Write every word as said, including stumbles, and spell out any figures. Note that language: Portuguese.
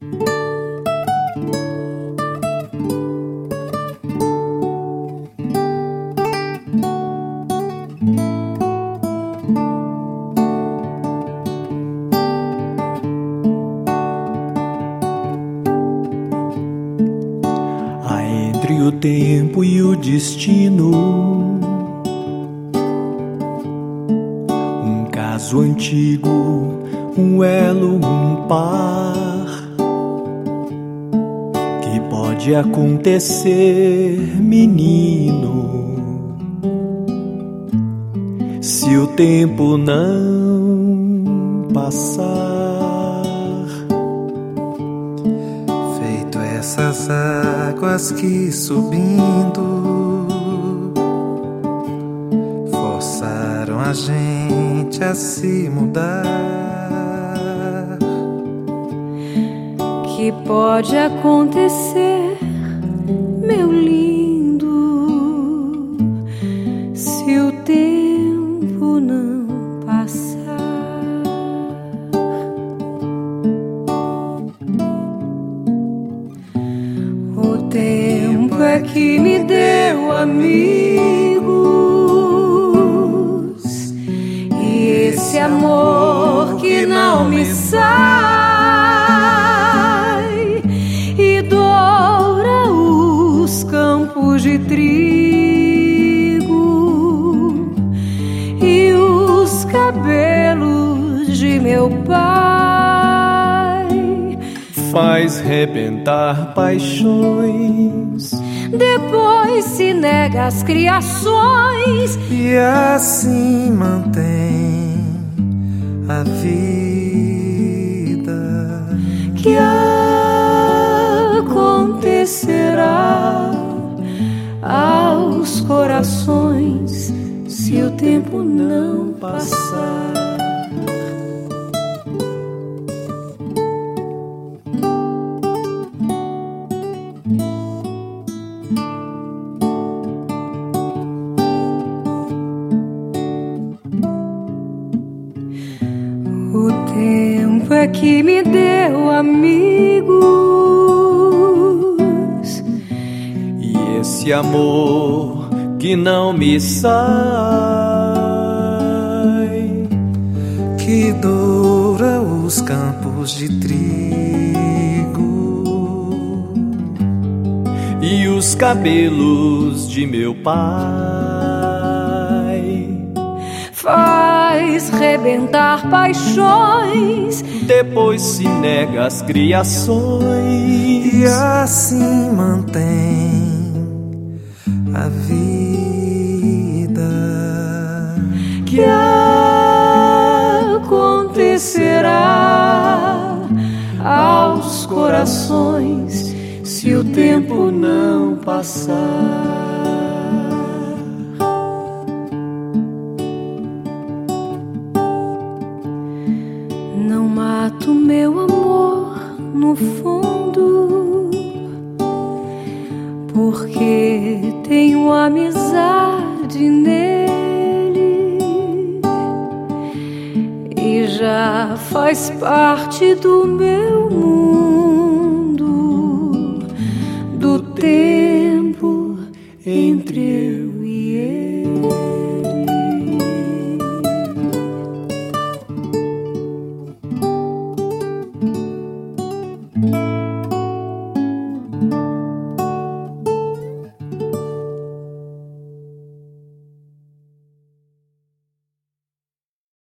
Entre o tempo e o destino, um caso antigo, um elo, um par, que pode acontecer, menino, se o tempo não passar. Essas águas que subindo forçaram a gente a se mudar, que pode acontecer, meu lindo, se o tempo não passar. O tempo é que me deu amigos, e esse amor que não me sai e doura os campos de trigo e os cabelos de meu pai. Faz rebentar paixões, depois se nega as criações, e assim mantém a vida. Que acontecerá aos corações se o tempo não passar? O tempo é que me deu amigos, e esse amor que não me sai, que doura os campos de trigo e os cabelos de meu pai. Faz rebentar paixões, depois se nega as criações, e assim mantém a vida. Que acontecerá aos corações se o tempo não passar? Não mato meu amor no fundo, porque tenho amizade nele e já faz parte do meu mundo.